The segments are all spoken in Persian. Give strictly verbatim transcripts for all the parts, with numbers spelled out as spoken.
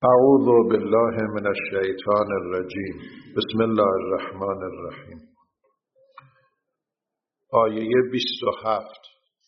اعوذ بالله من الشیطان الرجیم. بسم الله الرحمن الرحیم. آیه بیست و هفت.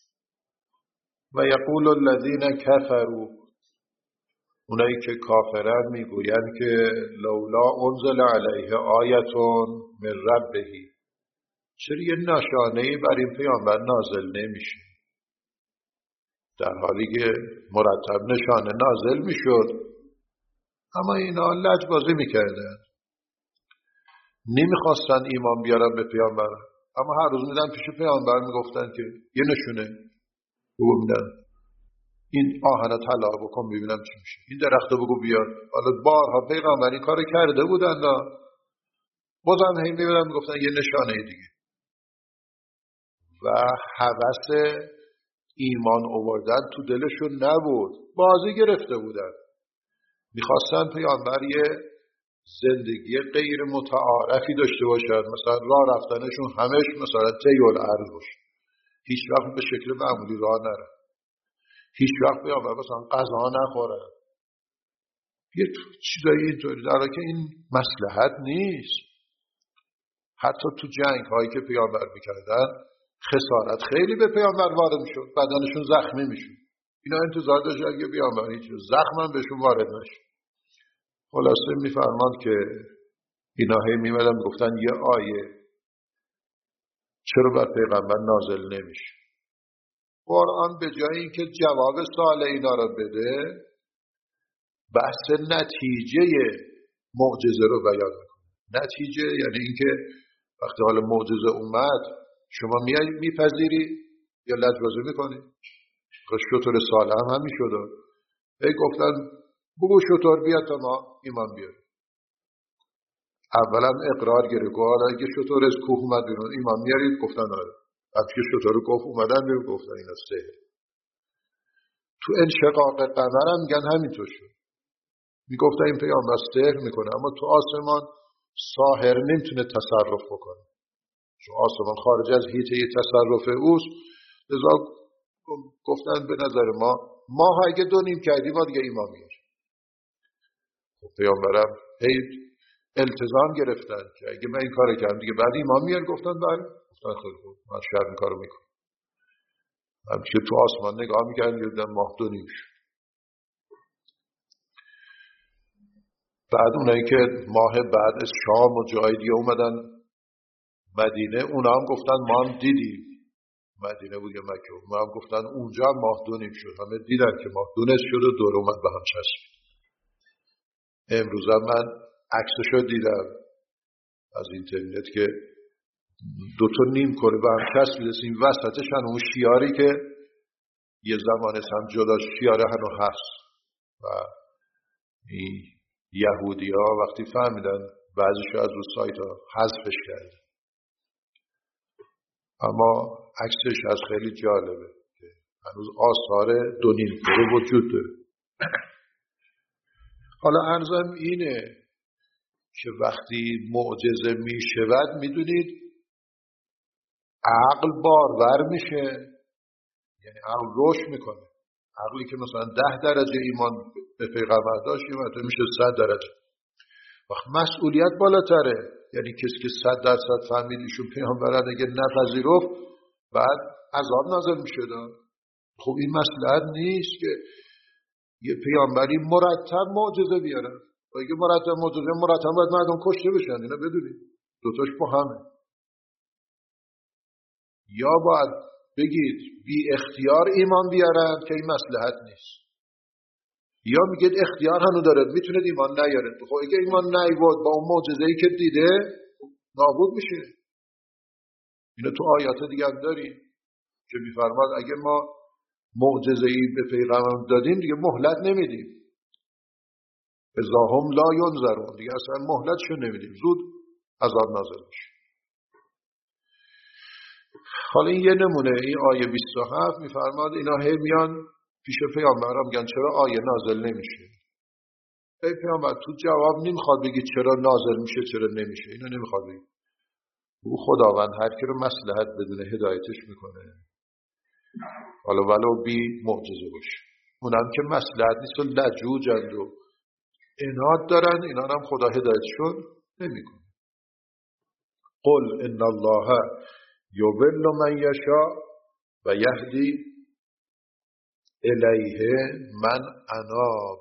و یقول الذین کفروا، اونایی که کافرن میگویند که لولا انزل علیه آیتون من ربه، چرا یه نشانه‌ای بر این پیامبر نازل نمیشه؟ در حالی که مرتب نشانه نازل میشد، اما اینا لجبازی میکردن، نمیخواستن ایمان بیارن به پیامبر، اما هر روز میدن پیش پیامبر میگفتن که یه نشونه بگو میدن، این آهن طلا بکن ببینم چی میشه، این درخت بگو بیار. حالا بارها پیغمبر این کار کرده بودن، بازم هی میبینن میگفتن یه نشانه دیگه، و هوس ایمان آوردن تو دلشون نبود، بازی گرفته بودن. میخواستن پیامبر یه زندگی غیر متعارفی داشته باشد، مثلا راه رفتنشون همش مثلا طیول ارض باشه، هیچ وقت به شکل معمولی راه نره، هیچ وقت پیامبر مثلا غذا نخوره، یه چیزایی اینطوری، در حالی که این مصلحت نیست. حتی تو جنگ هایی که پیامبر میکردن خسارت خیلی به پیامبر وارد میشد، بدنشون زخمی میشد، اینا انتظار داشتن که پیامبر هیچ زخم هم بهشون وارد نشه. خلاصه میفرمان که اینا هی میمدن گفتن یه آیه چرا بر پیغمبر نازل نمیشه؟ قرآن به جای اینکه جواب سوال اینا را بده، بحث نتیجه معجزه رو بیان میکنه. نتیجه یعنی اینکه وقتی حال معجزه اومد شما میای میپذیری یا لجبازی میکنی؟ شطور سال هم همین شده، هی گفتن بگو شطور بیاد تا ما ایمان بیاریم. اولا اقرار گرفت، حالا اگه شطور از کوه اومد بیرون ایمان میارید؟ گفتن آره. وقتی که شطور کوه اومدن بیرون گفتن این است سحر. تو انشقاق قمر هم میگن همینطور شد، میگفتن این پیامبر سحر میکنه، اما تو آسمان ساحر نمیتونه تصرف بکنه، چون آسمان خارج از حیطه تصرف اوست. لذا گفتن به نظر ما ماه اگه دو نیم کردی ما دیگه ایمان میاریم. خب پیامبرم هی التزام گرفتن که اگه من این کار کردم دیگه بعد ایمان میار؟ گفتن بله. گفتن خیلی خوب، من شاید این کارو میکنم. همچه تو آسمان نگاه میکردن دیدن ماه دو نیم شد. بعد اونایی که ماه بعد از شام و جای دیگه اومدن مدینه، اونا هم گفتن ما هم دیدیم. مدینه بود یا مکه، اونا هم گفتن اونجا هم ماه دو نیم شد، همه دیدن که ماه دو نصف شد و دور اومد به هم چسبید. امروز هم من عکسشو دیدم از اینترنت که دو تا نیم کره به هم چسبیده، این وسطش هم اون شیاری که یه زمانه هم جدا شیاره هنو هست، و این یهودی ها وقتی فهمیدن بعضیشو از اون سایت ها حذفش کردن، اما عکسش از خیلی جالبه که هنوز آثار دو نیم کره وجود داره. حالا عرضم اینه که وقتی معجزه می شود میدونید عقل بارور میشه، یعنی عقل رشد میکنه. عقلی که مثلا ده درجه ایمان به پیغمبر داشت مثلا میشه صد درجه. وقت مسئولیت بالاتره، یعنی کسی که صد درصد فهمید ایشون پیغمبرن اگه نپذیرفت بعد عذاب نازل میشه. خب این مصلحت نیست که یه پیامبری مرتب معجزه بیاره، و اگه مرتب معجزه مرتب باید مردم کشته بشن، اینا بدونید دوتاش با همه. یا باید بگید بی اختیار ایمان بیارن که این مصلحت نیست، یا میگید اختیار هنو داره میتونه ایمان نیاره. خب اگه ایمان نیورد با اون معجزه‌ای که دیده نابود میشه. اینا تو آیات دیگه هم داریم که میفرماد اگه ما معجزه‌ای به پیغمبر دادیم دیگه مهلت نمیدیم، اذا هم لا ینظرون، دیگه اصلا مهلتشو نمیدیم، زود عذاب نازل میشه. حالا این یه نمونه. این آیه بیست و هفت میفرماد اینا هی میان پیش پیامبرم میگن چرا آیه نازل نمیشه؟ ای پیامبر تو جواب نمیخواد بگی چرا نازل میشه چرا نمیشه، اینو نمیخواد بگی. او خداوند هر کی رو مصلحت بدونه هدایتش میکنه، حالا ولو بی معجزه باشه. اونم که مصلحت نیست و لجوجند و عناد دارن، اینا هم خدا هدایتشون نمیکنه. قل ان الله یضل من یشاء و یهدی الیه من اناب.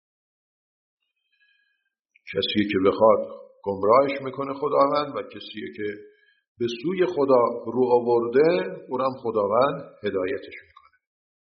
کسی که بخواد گمراهش میکنه خداوند و کسی که به سوی خدا رو آورده اونم خداوند هدایتش میکنه.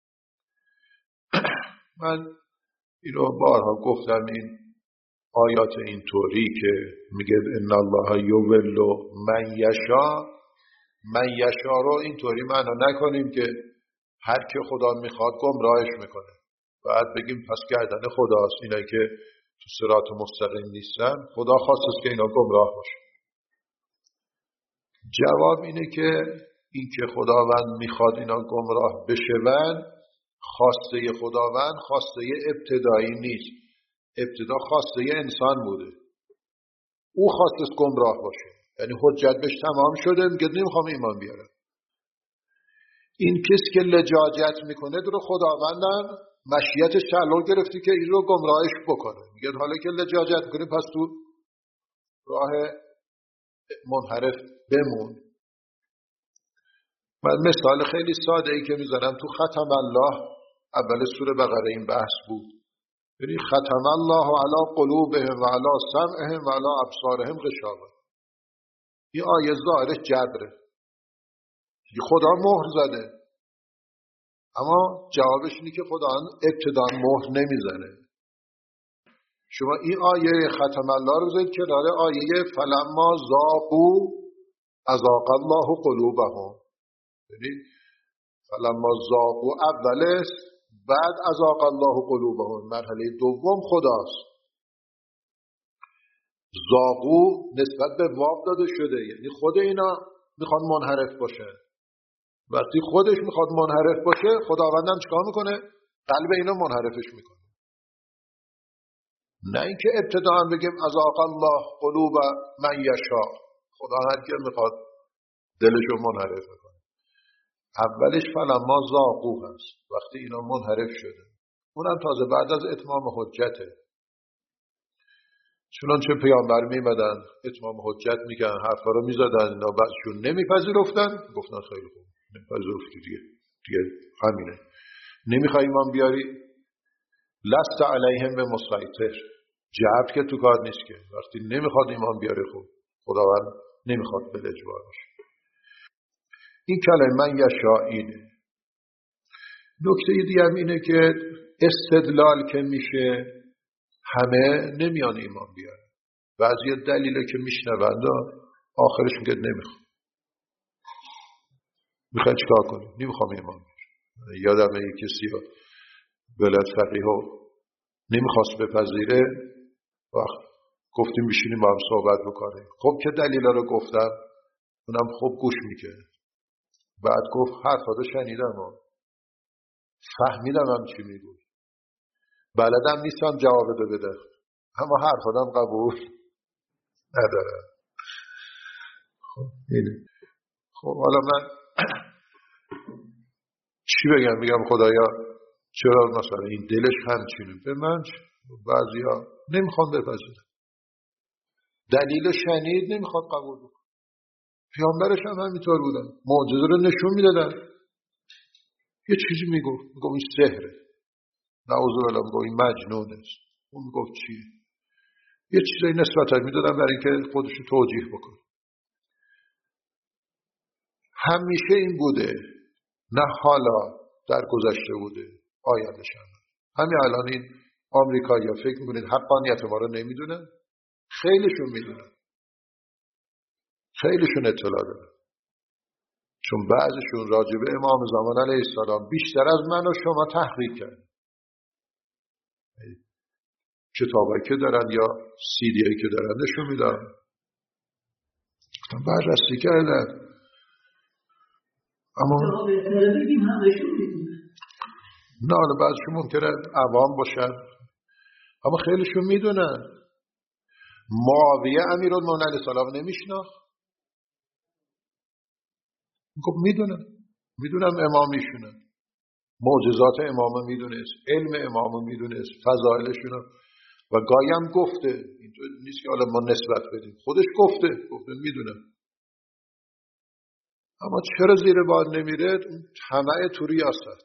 من اینو بارها گفتم، این آیات اینطوری که میگه ان الله یضل من یشاء، من یشاء رو اینطوری معنا نکنیم که هر که خدا میخواد گمراهش میکنه. بعد بگیم پس گردن خداست، اینایی که تو صراط مستقیم نیستن خدا خواست که اینا گمراه باشه. جواب اینه که این که خداوند میخواد اینا گمراه بشون خواسته خداوند خواسته ابتدایی نیست، ابتدا خواسته انسان بوده، او خواست گمراه باشه، یعنی حجت بهش تمام شده میگه نمیخوام ایمان بیارم. این کسی که لجاجت میکنه درو خداوندم مشیتش تعلق گرفتی که این رو گمراهش بکنه، میگه حالا که لجاجت میکنی پس تو راه منحرف بمون. من مثال خیلی ساده ای که میزنم تو ختم الله اول سوره بقره این بحث بود، یعنی ختم الله علی قلوبهم و علی سمعهم و علی ابصارهم غشاوه. این آیه ظاهرش جبره، خدا مهر زده، اما جوابش اینه که خدا ابتدا مهر نمیزنه. شما این آیه ختم الله رو بذارید کنار آیه فلما ذاقوا اذاق الله قلوبهم، یعنی فلما ذاقوا اول است، بعد اذاق الله قلوبهم مرحله دوم خداست. ذاقوا نسبت به واو داده شده، یعنی خود اینا میخوان منحرف باشه. وقتی خودش میخواد منحرف باشه خداوندم چیکار میکنه؟ قلب اینا منحرفش میکنه. نه اینکه ابتداً بگیم اذاق الله قلوب من یشاء، خدا هر کی میخواد دلشو منحرف میکنه. اولش فلما ذاقوا هست، وقتی اینا منحرف شده، اونم تازه بعد از اتمام حجته. چنانچه پیامبر میمدن اتمام حجت میکنن، حرفا رو میزدن، اینا بعضشون نمیپذیرفتن، گفتن خیلی خوب نمیپذیرفتی دیگه دیگه همینه، نمیخوای ایمان بیاری لست علیهم به مسیطر، جبر که تو کار نیست که وقتی نمیخواد ایمان بیاره خوب خداوند نمیخواد به اجبار باشه. این کلمه من یشاء اینه. نکته دیگه هم اینه که استدلال که میشه همه نمیان ایمان بیاره، بعضی دلیله که میشنوند آخرش میگه نمیخوام. میخوای چیکار کنی؟ نمیخوام ایمان بیاره. یادمه یک کسی ها بلد فقیه ها نمیخواست بپذیره، وقت گفتیم بشینیم با هم صحبت بکنیم، خب که دلیلا رو گفتم، اونم خوب گوش میکنه. بعد گفت حرفا رو شنیدم ها، فهمیدم هم چی میگوی، بلدم نیستم جواب ده بده، اما حرفادم قبول ندارم. خب اینه. خب حالا من چی بگم؟ بگم خدایا چرا مثلا این دلش همچینه؟ به من بعضی ها نمیخوان بپذیرن، دلیل شنید نمیخواد قبول بکن. پیامبرش هم همینطور بودن، معجزه رو نشون میدادن، یه چیزی میگفت، میگفت این سحره، نعوذ بالله، میگفت این مجنونه، اون میگفت چیه، یه چیزی نسبتا میدادن برای اینکه خودشو توجیه بکنه. همیشه این بوده، نه حالا در گذشته بوده، آینده‌ش هم. همین الان این آمریکایی‌ها فکر می‌کنید حقانیت ما رو نمیدونن؟ خیلیشون میدونن، خیلیشون اطلاع دارن، چون بعضیشون راجع به امام زمان علیه السلام بیشتر از من و شما تحقیق کردن. کتابایی که دارن یا سیدیایی که دارن نشون میدن، بررسی کردن. اما نه، بعضیشون ممکنه عوام باشن، اما خیلیشون میدونن. معاویه امیرالمومنین علیه السلام نمیشناخت، گفت میدونم میدونم امامیشونه، معجزات امامو میدونست، علم امامو میدونست، فضائلشونو، و گایم گفته، اینطور نیست که حالا ما نسبت بدیم، خودش گفته گفته میدونم. اما چرا زیر بار نمیره؟ اون طمع تو ریاست.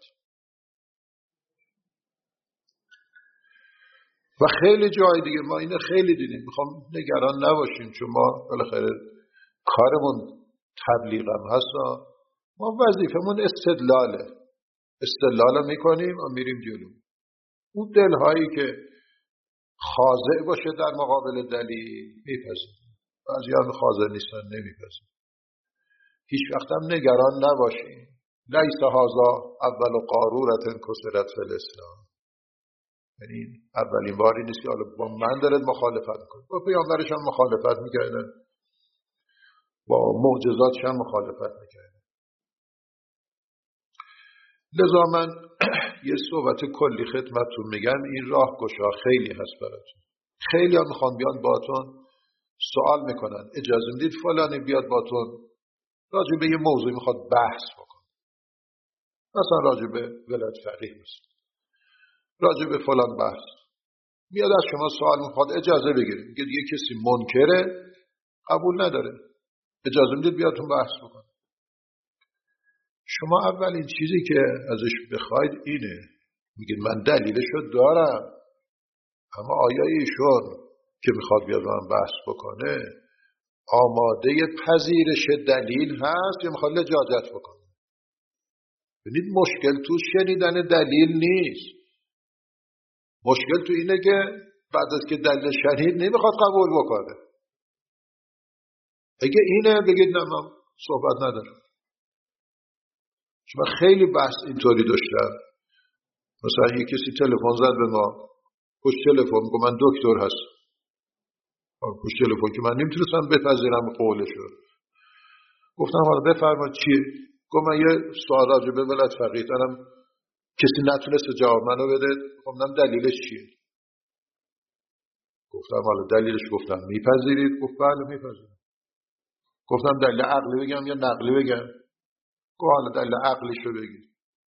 و خیلی جای دیگه ما اینو خیلی دیدیم. میخوام نگران نباشیم چون ما بالاخره کارمون تبلیغ هم هست، ما وظیفمون استدلاله، استدلال میکنیم و میریم جلو. اون دلهایی که خاضع باشه در مقابل دلیل میپذیرن، بعضی هم خاضع نیستن نمیپذیرن. هیچ وقت هم نگران نباشیم. لیس هذا اول قارورة کسرت فی الاسلام. یعنی اولین باری نیست که حالا با من دارد مخالفت میکنه، با پیامبرش هم مخالفت میکردن، با معجزاتش هم مخالفت میکردن. لذا من یه صحبت کلی خدمتتون میگم، این راهگشا خیلی هست براتون. خیلی ها میخوان بیان باتون سوال میکنن اجازه میدید فلانی بیاد باتون راجع به یه موضوعی میخواد بحث بکنه، مثلا راجع به ولایت فقیه مثلا، راجع به فلان بحث میاد از شما سوال میخواد اجازه بگیرید، میگه یه کسی منکره قبول نداره، اجازه میدید بیادتون بحث بکنه. شما اولین چیزی که ازش بخواید اینه، میگید من دلیلشو دارم، اما آیا ایشون که میخواد بیاد من بحث بکنه آماده پذیرش دلیل هست یا میخواد لجاجت بکنه؟ ببینید مشکل تو شنیدن دلیل نیست، مشکل تو اینه که بعد از که دلیل شنید نمیخواد قبول بکنه. اگه اینه بگید نه من صحبت ندارم. شما خیلی بحث اینطوری داشتم، مثلا یک کسی تلفن زد به ما، پشت تلفن گفت من دکتر هستم، پشت تلفن که من نمیتونستم بپذیرم قولشو. گفتم حالا بفرمایید چیه؟ گفت من یه سوال راجع به ولایت فقیه دارم، کسی نتونست جواب منو بده، گفتم دلیلش چیه؟ گفتم حالا دلیلش، گفتم میپذیرید؟ گفت بله میپذیرم. گفتم دلیل عقلی بگم یا نقلی بگم؟ گفت حالا دلیل عقلیشو بگید.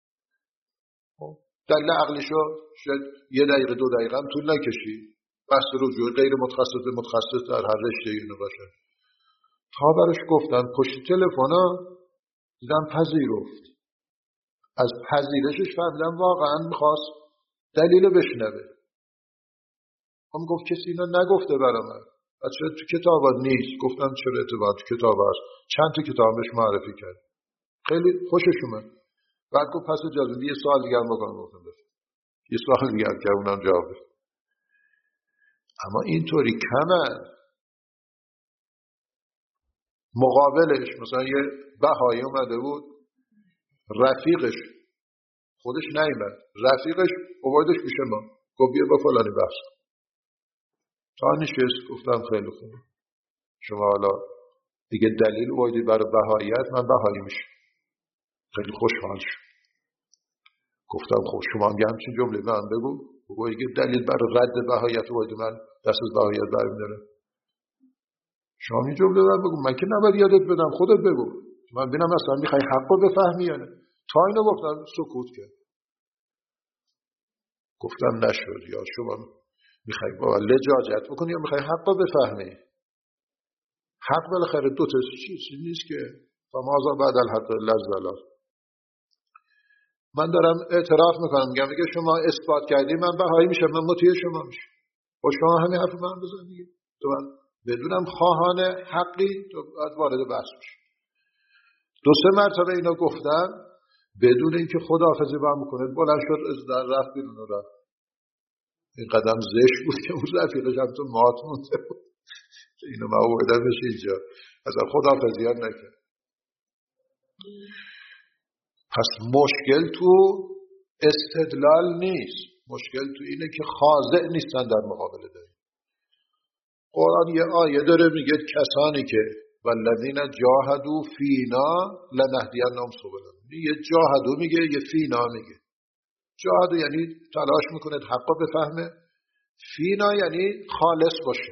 دلیل عقلیشو شاید یه دقیقه دو دقیقه هم طول نکشید، بحث رجوع غیر متخصص متخصص در هر رشته اینو باشه. تا براش گفتم پشت تلفنا دیدم پذیرفت، از پذیرشش فهمیدم واقعا میخواست دلیل بشنوه. هم گفت کسی اینا نگفته برای من، بچه تو کتابات نیست. گفتم چرا اعتبار تو کتاب هست، چند تا کتابش معرفی کرد، خیلی خوشش اومد. بعد گفت پس اجازه یه سوال دیگر بکنم. گفتم بفرمایید. یه سوال دیگر که اونم جواب بده. اما اینطوری کمه. مقابلش مثلا یه بهایی اومده بود، رفیقش خودش نیامد، رفیقش آوردش پیش ما، گفت بیا با فلانی بحث کن. تا نشست گفتم خیلی خوب، شما حالا دیگه دلیل آوردید برای بهاییت، من بهایی میشم. خیلی خوشحال شد. گفتم خب شما هم همچین جمله به من بگو، بگو اگه دلیل برای رد بهاییت آوردید من دست از بهاییت برمی‌دارم. شما این جمله رو بگو، من که نباید یادت بدم، خودت بگو، من ببینم اصلا میخوای حق رو بفهمی یا نه. تا اینو گفتم سکوت کرد. گفتم نشد، یا شما میخوای با لجاجت بکنی یا میخوای حق رو بفهمی؟ حق بالاخره دو تا چیزی نیست که فماذا بعد الحق الا الضلال. من دارم اعتراف میکنم، میگم اگه شما اثبات کردی من بهایی میشم، من مطیع شما میشم، با شما همین حرف من بزن دیگه. تو من بدونم خواهان حقی تو بعد وارد بحث میشه. دو سه مرتبه اینا گفتم بدون اینکه خداحافظی با هم کنه، بلند شد از در رفت بیرون و رفت. این قدم زشت بود که اون رفیقش هم تو مات مونده بود که اینو ما اومدن بشه اینجا، اصلا خداحافظی هم نکرد. پس مشکل تو استدلال نیست، مشکل تو اینه که خاضع نیستن در مقابل دلیل. قرآن یه آیه داره میگه کسانی که والذین جاهدوا فینا لنهدینهم سبلنا. یه جاهدوا میگه، یه فینا میگه. جاهدوا یعنی تلاش میکنه حقا بفهمه، فینا یعنی خالص باشه،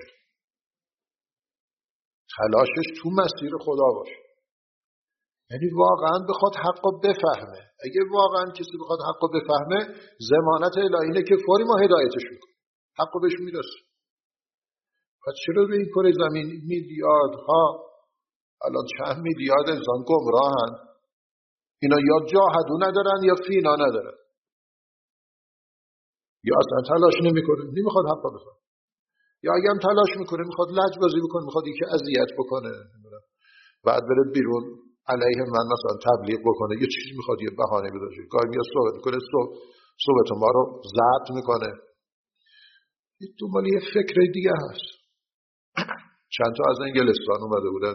تلاشش تو مسیر خدا باشه، یعنی واقعا بخواد حقا بفهمه. اگه واقعا کسی بخواد حقا بفهمه، ضمانت الهی اینه که فوری ما هدایتش میکنه. حقو بهش میرسه. پس چرا به این کره زمین میلیاردها، الان چند میلیارد انسان گمراهن، اینا یا جاهدو ندارن یا فینا ندارن، یا اصلا تلاش نمیکنه، نمیخواد حقا بخواد، یا اگه هم تلاش میکنه میخواد لجبازی بکنه، میخواد یکی اذیت بکنه، بعد بره بیرون علیه من مثلا تبلیغ بکنه، یه چیزی میخواد، یه بهانه بداره، گاهی میاد صحبت میکنه، صحبت صحبت ما رو ضبط میکنه. این دنبال یه فکر دیگه هست. چند تا از انگلستان اومده بودن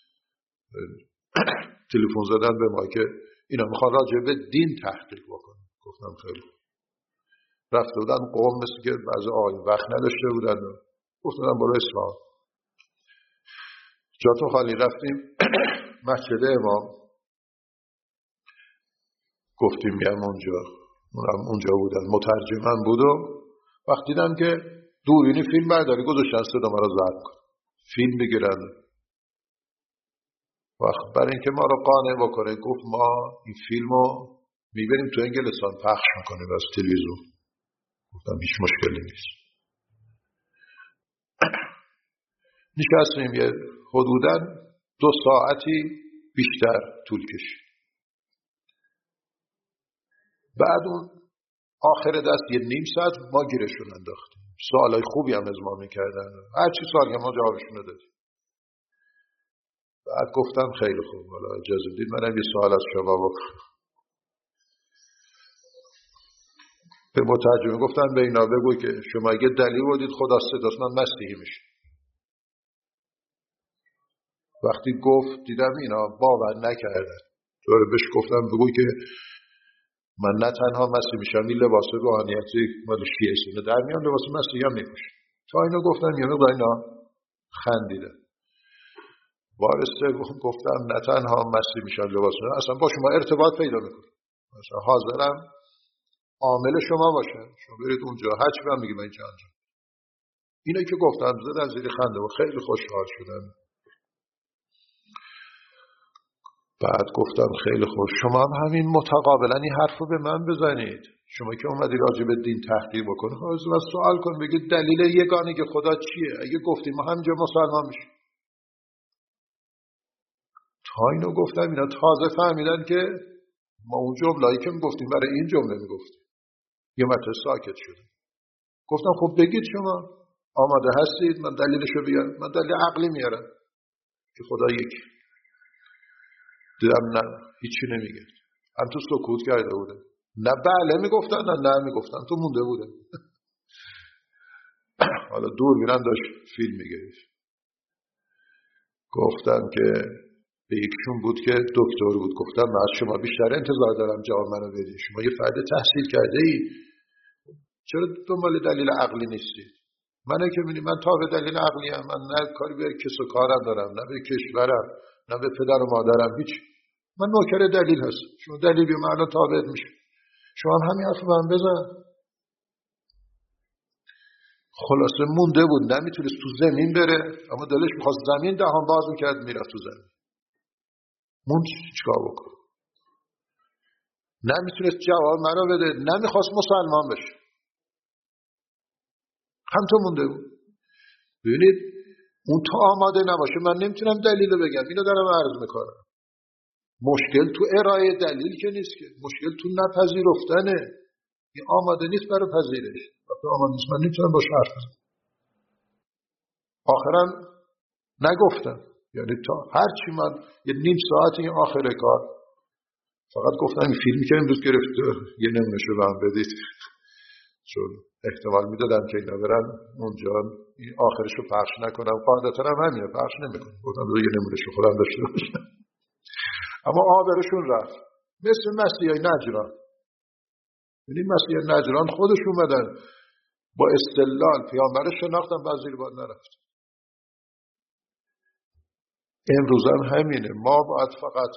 تلفن زدن به ما که اینا میخوان راجع به دین تحقیق بکنن. گفتم خیلی. رفته بودن قوم مثل که بعضی آقایون وقت نداشته بودن، گفتن برو اصفهان. جاتون خالی. رفتیم مسجد امام، گفتیم میام اونجا، اونم اونجا بودن، مترجمم بود و وقت دیدم که دوربین فیلم برداری گذاشتن صدا ما رو ضبط کن، فیلم بگیرن. وقت برای اینکه ما رو قانع بکنه گفت ما این فیلمو میبریم تو انگلستان پخش میکنیم از تلویزیون. گفتم هیچ مشکلی نیست. نشستیم یه حدوداً دو ساعتی بیشتر طول کشید. بعد اون آخر دست یه نیم ساعت ما گیرشون انداختیم، سوالای خوبی هم از ما میکردن، هر چی سوال که ما جوابشون دادیم. بعد گفتم خیلی خوب، حالا اجازه بدید منم یه سوال از شما بکنم. به مترجم گفتم به اینا بگوی که شما اگه دلیل بودید خدا صداست من مسیحی میشه. وقتی گفت دیدم اینا باور نکردن، طور بهش گفتم بگوی که من نه تنها مسیحی میشم، این لباس روحانیتی مال شیعه است، در میان لباس مسیحی هم میپوشم. تا اینو گفتم یه مقدار اینا خندیدن. بار سوم گفتم نه تنها مسیحی میشم لباس، اصلا با شما ارتباط پیدا میکنم، مثلا حاضرم عامل شما باشه، شما برید اونجا هر چی من میگم اینجا انجام. اینایی که گفتم زدن زیر خنده و خیلی خوشحال شدن. بعد گفتم خیلی خوش، شما هم همین متقابلا این حرف رو به من بزنید. شما که اومدی راجع به دین تحقیق بکنه، خواهد از سوال کن، بگید دلیل یگانه که خدا چیه؟ اگه گفتیم ما همینجا مسلمان میشیم. تا اینو گفتم اینا تازه فهمیدن که ما اون جمله‌ای که میگفتیم برای این جمله میگفتیم. یه متر ساکت شده. گفتم خب بگید شما آماده هستید من دلیلشو بگم؟ من دلیل عقلی میارم که خدا یکی. دیدم نه هیچی نمیگه، هم تو سکوت کرده بودن، نه بله میگفتن نه نه میگفتن، تو مونده بودن. حالا دور میرن داشت فیلم میگریش. گفتم که به یکشون بود که دکتر بود، گفتم من از شما بیشتر انتظار دارم جواب منو بدید، شما یه فرد تحصیل کرده ای، چرا دنبال دلیل عقلی نیستید؟ منه که میبینی من تا به دلیل عقلی هم، من نه کاری به کس و کارم دارم، نه به کشورم، نه به پدر و مادرم، هیچ. من نوکر دلیل هست. شما دلیلی من الان تابعت میشه، شما هم همین حرف من بزن. خلاصه مونده بود، نمیتونست تو زمین بره، اما دلش میخواست زمین دهان باز میکرد میرفت تو زمین. موند چیکار بکنه؟ نمیتونست جواب منو بده، نمیخواست مسلمان بشه، همطور مونده بود. ببینید اون تا آماده نباشه من نمیتونم دلیل بگم، اینو دارم عرض میکنم. مشکل تو ارائه دلیل که نیست، که مشکل تو نپذیرفتنه. این آماده نیست برای پذیرش، وقتی آماده نیست من نمیتونم باشه حرف بزنم. آخرم نگفتم، یعنی تا هر چی من یه نیم ساعت این آخر کار فقط گفتم این فیلمی که امروز گرفته یه نمونهشو به هم بدید، چون احتمال میدادم که اینا برن اونجا این آخرشو پخش نکنم، قاعدتا هم همینه پخش نمیکنم، گفتم یه نمونهشو خودم داشته باشم. اما آبرشون رفت، مثل مسیحای نجران. یعنی مسیحای نجران خودش اومدن با استدلال پیامبر شناختن، بعد زیر باد نرفت. امروز هم همینه، ما باید فقط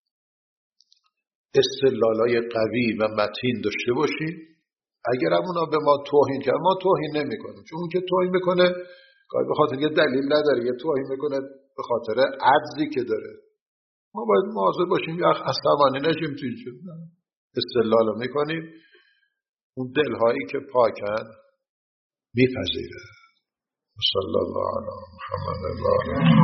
استدلالای قوی و متین داشته باشیم. اگر هم اونا به ما توهین کرد ما توهین نمی کنیم، چون اون که توهین میکنه گاهی به خاطر یه دلیل نداره، یه توهین میکنه به خاطر عجزی که داره. ما باید مواظب باشیم یه عصبانی نشیم توی چیز، استدلال میکنیم. اون دلهایی که پاکن میپذیره. صلی الله علی محمد و آله